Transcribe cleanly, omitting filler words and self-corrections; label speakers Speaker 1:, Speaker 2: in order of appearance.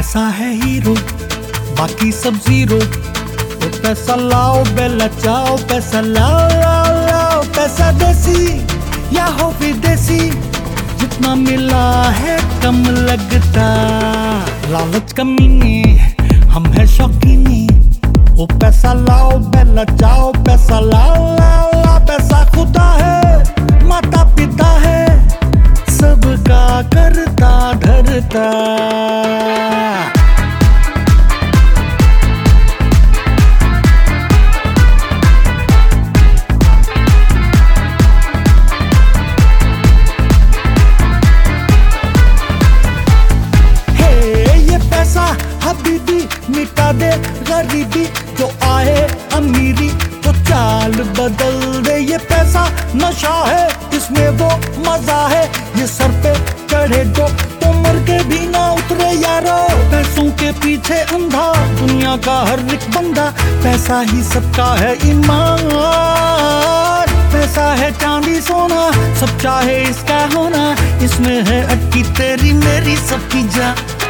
Speaker 1: पैसा है हीरो, बाकी सब जीरो। ओ पैसा लाओ बेला चाओ, पैसा लाओ लाओ लाओ। पैसा देसी या हो विदेशी, जितना मिला है कम लगता। लालच कमीने हम है शौकीनी। ओ पैसा लाओ बेला चाओ, पैसा लाओ लाओ लाओ। पैसा खुदा है, माता पिता है, सबका करता धरता। हबीबी मिटा दे गरीबी, जो आए अमीरी तो चाल बदल दे। ये पैसा नशा है, इसमें वो मजा है। ये सर पे चढ़े तो मर के भी ना उतरे यारो। पैसों के पीछे अंधा दुनिया का हर एक बंदा। पैसा ही सबका है ईमान, पैसा है चांदी सोना, सब चाहे इसका होना। इसमें है अटकी तेरी मेरी सबकी जान।